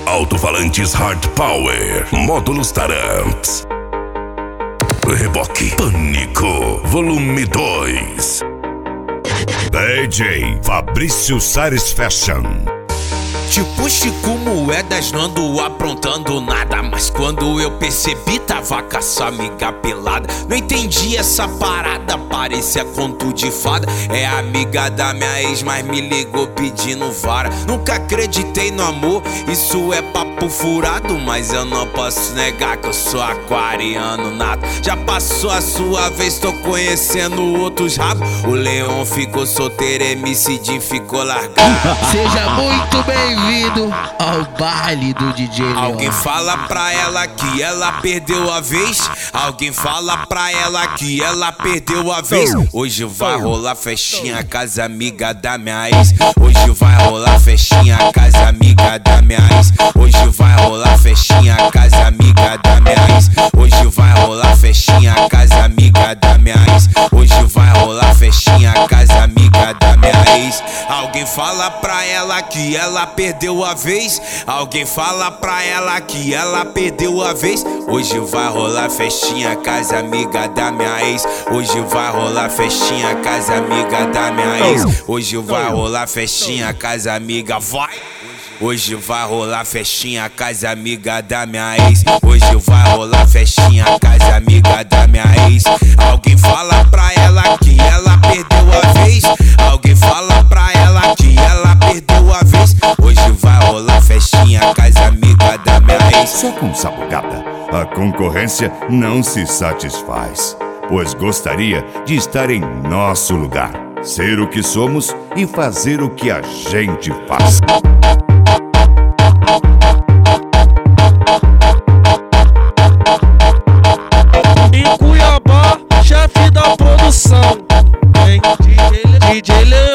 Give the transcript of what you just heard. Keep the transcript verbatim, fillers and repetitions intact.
Alto-falantes Hard Power, módulos Taramps. Reboque Pânico, volume dois. D J Fabrício Sares Fashion. Tipo Chico Moedas, não ando aprontando nada, mas quando eu percebi tava com a sua amiga pelada. Não entendi essa parada, parecia conto de fada. É amiga da minha ex, mas me ligou pedindo vara. Nunca acreditei no amor, isso é papo furado, mas eu não posso negar que eu sou aquariano nato. Já passou a sua vez, tô conhecendo outros rabos. O Leon ficou solteiro, M C Jim ficou largado. Seja muito bem-vindo ao baile do D J Leon. Alguém fala pra ela que ela perdeu a vez. Alguém fala pra ela que ela perdeu a vez. Hoje vai rolar festinha casa amiga da minha ex. Hoje vai rolar festinha casa amiga da minha ex. Hoje vai rolar festinha casa amiga da minha ex. Hoje vai rolar festinha casa amiga da minha ex. Hoje vai rolar festinha casa amiga da minha ex. Alguém fala pra ela que ela perdeu a vez. Alguém fala pra ela que ela perdeu a vez. Hoje vai rolar festinha casa amiga da minha ex. Hoje vai rolar festinha casa amiga da minha ex. Hoje vai rolar festinha casa amiga, vai. Hoje vai rolar festinha casa amiga da minha ex. Hoje vai rolar festinha casa amiga da minha ex. Alguém fala pra ela que ela perdeu a vez. Alguém fala pra ela que ela perdeu a vez. Hoje vai rolar festinha casa amiga da minha ex. Só com Sabugada a concorrência não se satisfaz, pois gostaria de estar em nosso lugar, ser o que somos e fazer o que a gente faz. Em Cuiabá, chefe da produção, vem D J Leon.